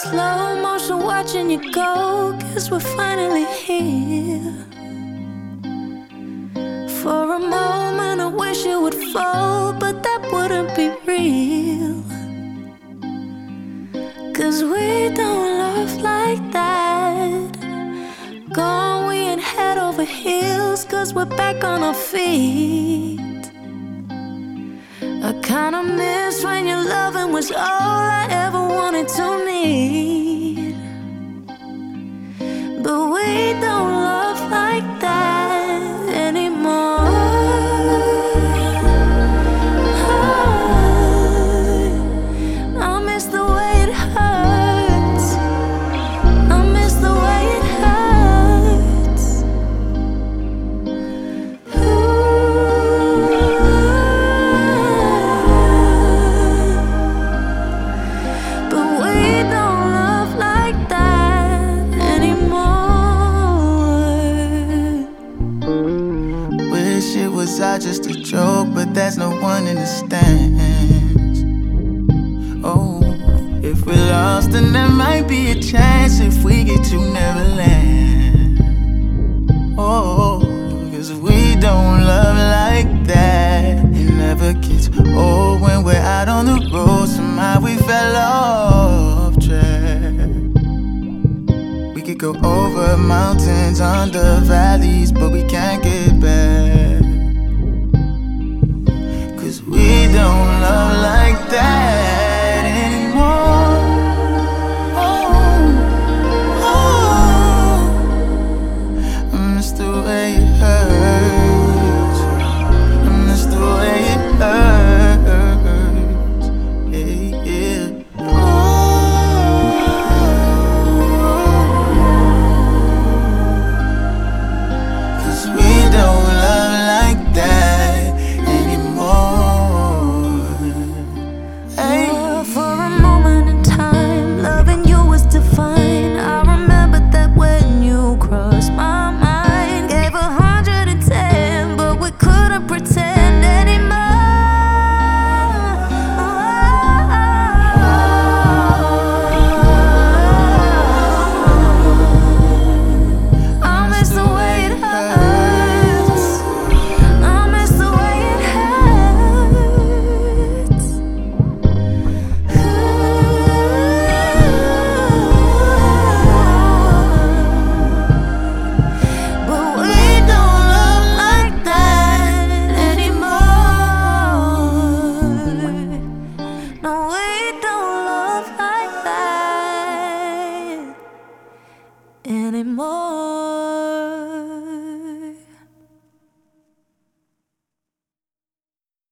Slow motion watching you go, guess we're finally here. For a moment I wish it would fall, but that wouldn't be real. 'Cause we don't love like that. Gone, we ain't head over heels, 'cause we're back on our feet. I kinda miss when your loving was all I ever wanted to need. But we don't love like that anymore. I miss the way it hurts. I miss the way it hurts. But we don't love like that anymore. Wish it was all just a joke, but there's no one in the stands. Oh, if we're lost, then there might be a chance if we get to Neverland. Oh, 'cause we don't love like that. It never gets old when we're out on the road. Somehow we fell off track. We could go over mountains, under valleys, but we can't get back. 'Cause we don't love like that anymore. Oh, oh, I miss the way it hurts. I miss the way it hurts. Yeah, yeah. We don't love like that anymore. Hey. For a moment in time, loving you was divine. I remember that when you crossed my mind. Gave 110, but we couldn't pretend anymore. I miss the way it hurts. I miss the way it hurts. But we don't love like that anymore. No, we don't love like that anymore.